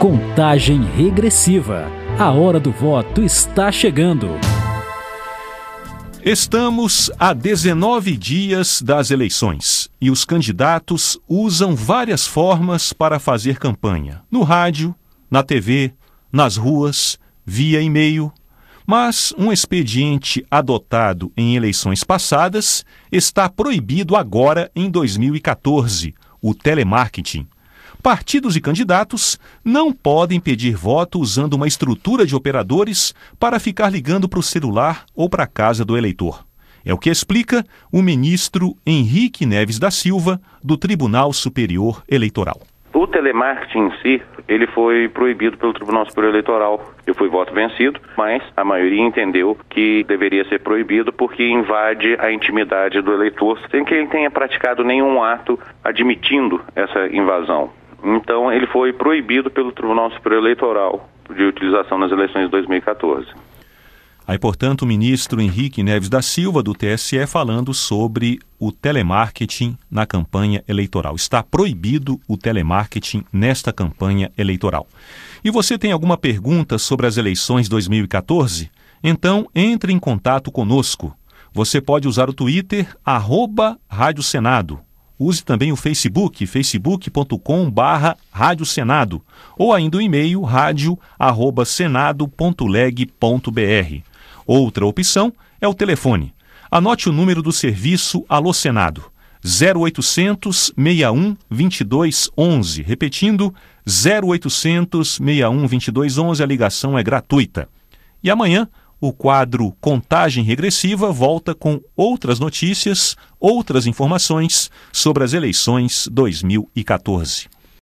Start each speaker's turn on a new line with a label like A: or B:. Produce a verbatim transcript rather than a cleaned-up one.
A: Contagem regressiva. A hora do voto está chegando.
B: Estamos a dezenove dias das eleições e os candidatos usam várias formas para fazer campanha. No rádio, na T V, nas ruas, via e-mail. Mas um expediente adotado em eleições passadas está proibido agora em dois mil e quatorze, o telemarketing. Partidos e candidatos não podem pedir voto usando uma estrutura de operadores para ficar ligando para o celular ou para a casa do eleitor. É o que explica o ministro Henrique Neves da Silva, do Tribunal Superior Eleitoral.
C: O telemarketing em si, ele foi proibido pelo Tribunal Superior Eleitoral. Eu fui voto vencido, mas a maioria entendeu que deveria ser proibido porque invade a intimidade do eleitor, sem que ele tenha praticado nenhum ato admitindo essa invasão. Então, ele foi proibido pelo Tribunal Superior Eleitoral de utilização nas eleições de dois mil e quatorze.
B: Aí, portanto, o ministro Henrique Neves da Silva, do T S E, falando sobre o telemarketing na campanha eleitoral. Está proibido o telemarketing nesta campanha eleitoral. E você tem alguma pergunta sobre as eleições dois mil e quatorze? Então, entre em contato conosco. Você pode usar o Twitter, arroba Rádio Senado. Use também o Facebook, facebook ponto com barra Rádio Senado, ou ainda o e-mail rádio arroba senado ponto leg ponto br. Outra opção é o telefone. Anote o número do serviço Alô Senado, zero oitocentos, seis um, vinte e dois, onze. Repetindo, zero oitocentos, seis um, vinte e dois, onze, a ligação é gratuita. E amanhã, o quadro Contagem Regressiva volta com outras notícias, outras informações sobre as eleições dois mil e quatorze.